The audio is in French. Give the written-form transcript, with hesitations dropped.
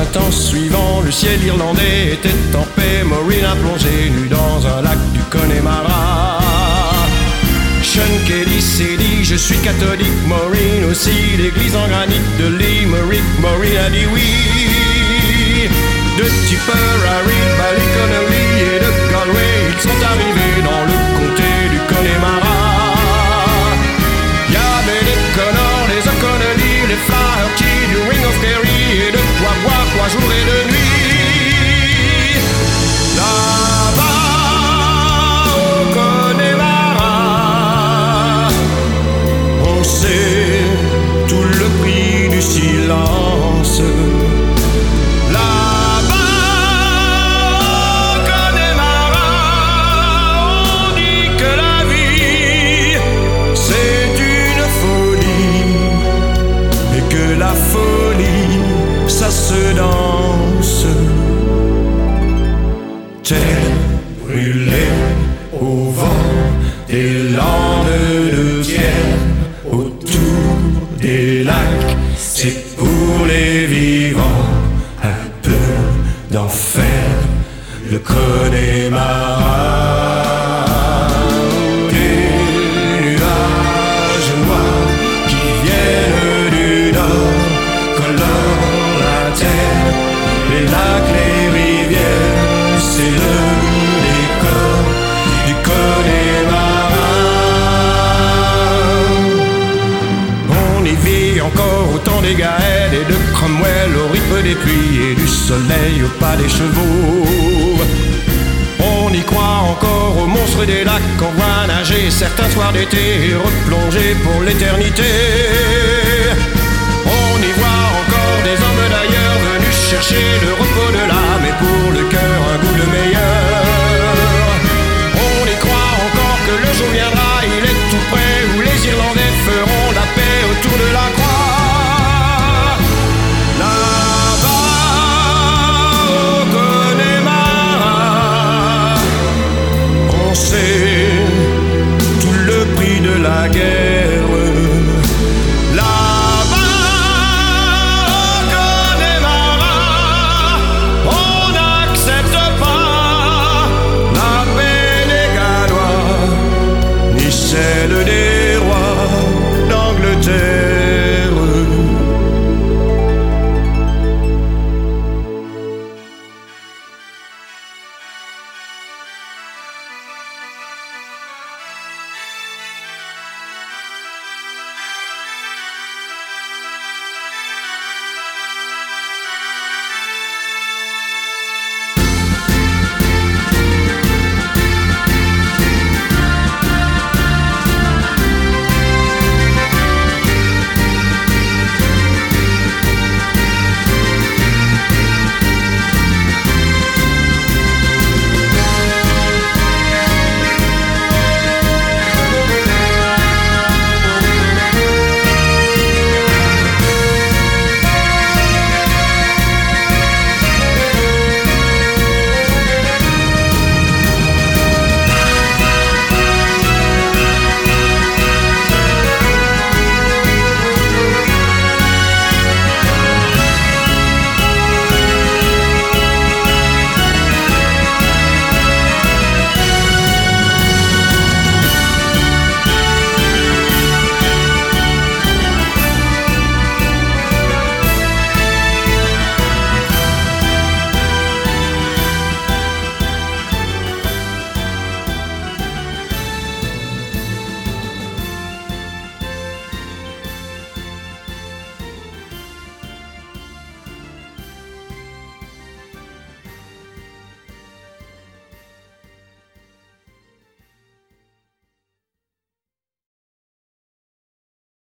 printemps suivant, le ciel irlandais était en paix. Maureen a plongé nue dans un lac du Connemara. Sean Kelly s'est dit je suis catholique, Maureen aussi, l'église en granit de Limerick. Maureen a dit oui. De Tipperary, Ballyconnelly et de Galway, ils sont arrivés dans le comté du Connemara. Y'avait des Connors, des O'Connelly, les Flaherty, du Ring of Kerry et de quoi jour et de nuit. Là-bas au Connemara, on sait tout le prix du silence. Ça se danse. Terre brûlée au vent des landes de pierre, autour des lacs, c'est pour les vivants. Un peu d'enfer, le Connemara. Des nuages noirs qui viennent du nord colorent la terre, les lacs, les rivières, c'est le décor du Connemara. On y vit encore au temps des Gaëls et de Cromwell, au rythme des pluies et du soleil au pas des chevaux. On y croit encore aux monstres des lacs qu'on voit nager certains soirs d'été et replonger pour l'éternité.